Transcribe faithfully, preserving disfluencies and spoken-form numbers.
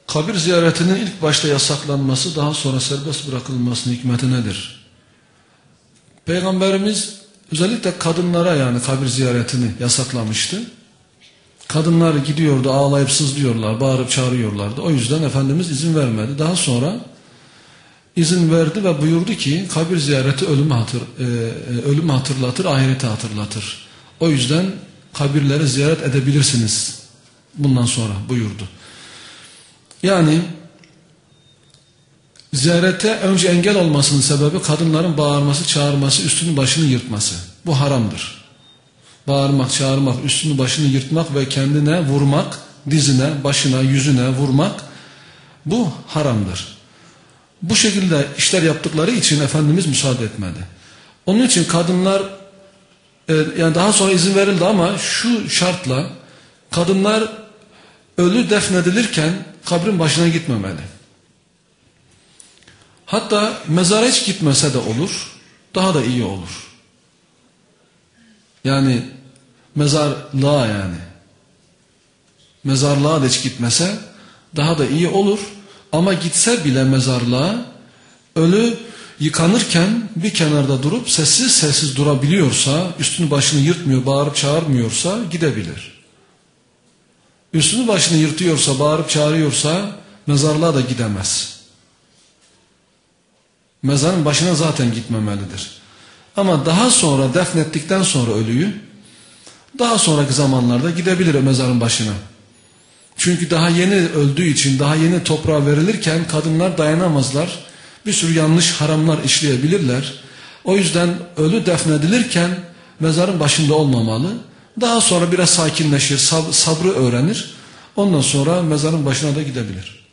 Kabir ziyaretinin ilk başta yasaklanması, daha sonra serbest bırakılmasının hikmeti nedir? Peygamberimiz özellikle kadınlara yani kabir ziyaretini yasaklamıştı. Kadınlar gidiyordu, ağlayıp sızlıyorlar, bağırıp çağırıyorlardı. O yüzden Efendimiz izin vermedi. Daha sonra izin verdi ve buyurdu ki kabir ziyareti ölümü, hatır, e, ölümü hatırlatır, ahireti hatırlatır. O yüzden kabirleri ziyaret edebilirsiniz bundan sonra buyurdu. Yani ziyarete önce engel olmasının sebebi kadınların bağırması, çağırması, üstünü başını yırtması. Bu haramdır. Bağırmak, çağırmak, üstünü başını yırtmak ve kendine vurmak, dizine, başına, yüzüne vurmak bu haramdır. Bu şekilde işler yaptıkları için Efendimiz müsaade etmedi. Onun için kadınlar e, yani daha sonra izin verildi ama şu şartla kadınlar ölü defnedilirken kabrin başına gitmemeli. Hatta mezara hiç gitmese de olur, daha da iyi olur. Yani mezarlığa yani. Mezarlığa da hiç gitmese daha da iyi olur. Ama gitse bile mezarlığa ölü yıkanırken bir kenarda durup sessiz sessiz durabiliyorsa, üstünü başını yırtmıyor, bağırıp çağırmıyorsa gidebilir. Üstünü başını yırtıyorsa, bağırıp çağırıyorsa mezarlığa da gidemez. Mezarın başına zaten gitmemelidir. Ama daha sonra defnettikten sonra ölüyü, daha sonraki zamanlarda gidebilir o mezarın başına. Çünkü daha yeni öldüğü için, daha yeni toprağa verilirken kadınlar dayanamazlar. Bir sürü yanlış haramlar işleyebilirler. O yüzden ölü defnedilirken mezarın başında olmamalı. Daha sonra biraz sakinleşir, sab sabrı öğrenir. Ondan sonra mezarın başına da gidebilir.